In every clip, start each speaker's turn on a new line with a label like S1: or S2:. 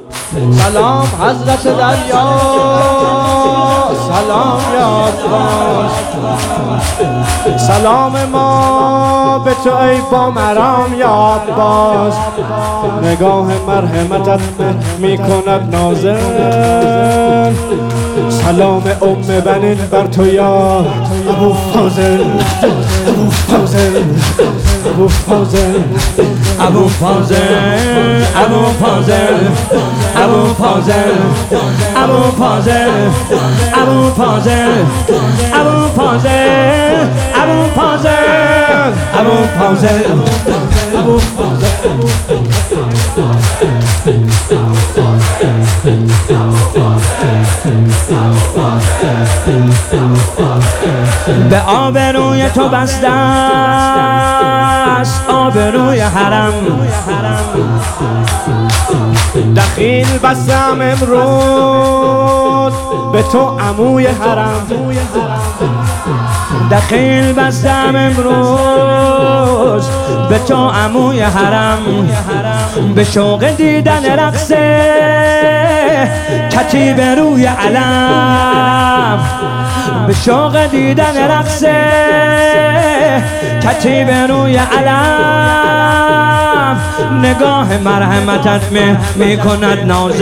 S1: سلام حضرت دریا، سلام یاد باش. سلام ما به تو ای با مرام یاد باش. نگاه مرحمتت می کند نازل. سلام بنین بر تو یا ابو فاضل، ابو فاضل، ابو فاضل، ابو فاضل، ابو فاضل، ابو فاضل، ابو فاضل، ابو فاضل، ابو فاضل، ابو فاضل، ابو فاضل، ابو به آبروی تو بسته است آبروی حرم. دخیل بستم امروز به تو عموی حرم. دخیل بستم امروز به تو عموی حرم. به شوق دیدن رقص کتیب روی علم. به شوق دیدن رقص کتیب روی علم. نگاه مرحمتت می کند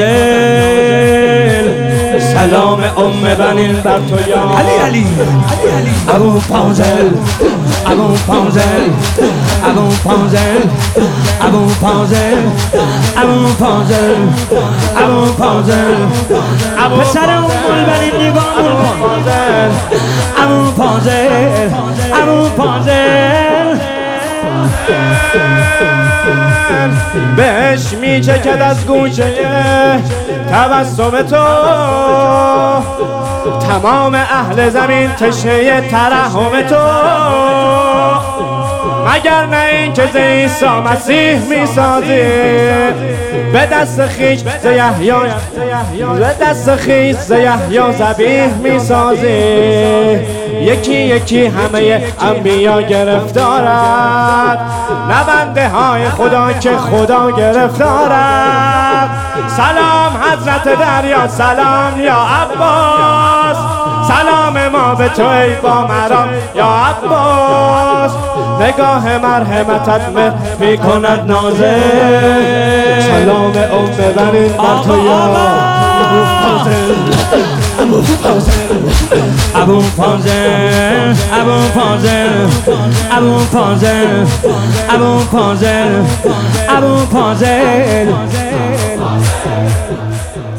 S1: نازل. سلام بنین بر تو یا علی علی ابو فاضل، ابو فاضل، ابو فاضل، ابو فاضل، ابو فاضل، ابو فاضل، پسر بنین نگاه کن. ابو فاضل، ابو فاضل بهش میچکد از گوشه تبسم تو. تمام اهل زمین تشنه ترحم تو. مگر نه این که ز عیسی مسیح میسازی به دست خیش ز یحیی، به دست خیش ز یحیی ذبیح میسازی. یکی یکی همه انبیا گرفتارند، نه بنده های خدا که خدا گرفتارند. سلام حضرت دریا، سلام یا عباس. سلام ما به تو ای با مرام یا عباس. نگاه مرحمتت می کند نازل. سلام بنین بر تو یا ابو فاضل، ابو فاضل، ابو فاضل، ابو فاضل، ابو فاضل، ابو فاضل، ابو فاضل.